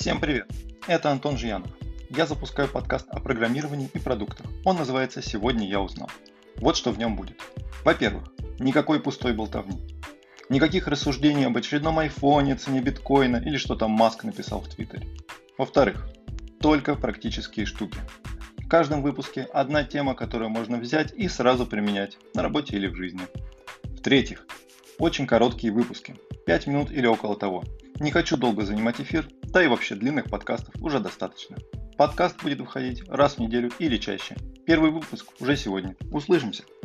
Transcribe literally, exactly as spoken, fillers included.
Всем привет! Это Антон Жиянов. Я запускаю подкаст о программировании и продуктах. Он называется «Сегодня я узнал». Вот что в нем будет. Во-первых, никакой пустой болтовни. Никаких рассуждений об очередном айфоне, цене биткоина или что там Маск написал в Твиттере. Во-вторых, только практические штуки. В каждом выпуске одна тема, которую можно взять и сразу применять на работе или в жизни. В-третьих, очень короткие выпуски. пять минут или около того. Не хочу долго занимать эфир, да и вообще длинных подкастов уже достаточно. Подкаст будет выходить раз в неделю или чаще. Первый выпуск уже сегодня. Услышимся!